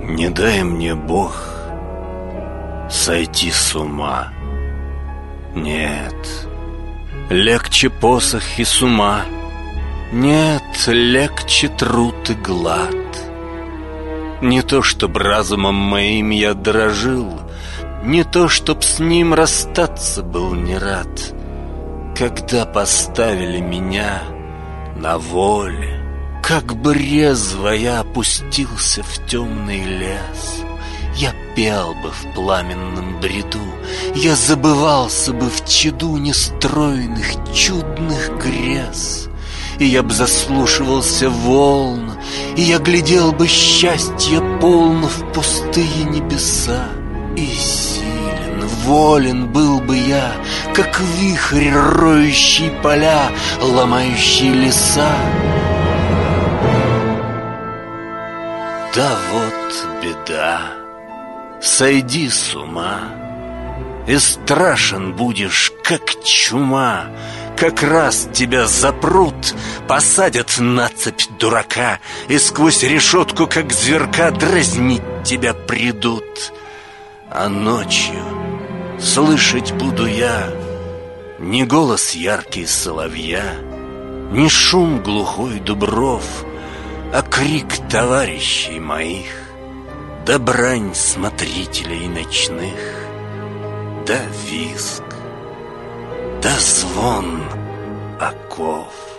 Не дай мне, Бог, сойти с ума. Нет, легче посох и с ума. Нет, легче труд и глад. Не то, чтоб разумом моим я дорожил, не то, чтоб с ним расстаться был не рад. Когда поставили меня на воле, как бы резво я опустился в темный лес, я пел бы в пламенном бреду, я забывался бы в чаду нестройных чудных грез. И я б заслушивался волн, и я глядел бы счастье полно в пустые небеса. И силен, волен был бы я, как вихрь, роющий поля, ломающий леса. Да вот беда, сойди с ума, и страшен будешь, как чума. Как раз тебя запрут, посадят на цепь дурака, и сквозь решетку, как зверка, дразнить тебя придут. А ночью слышать буду я не голос яркий соловья, не шум глухой дубров, а крик товарищей моих, да брань смотрителей ночных, да визг, да звон оков.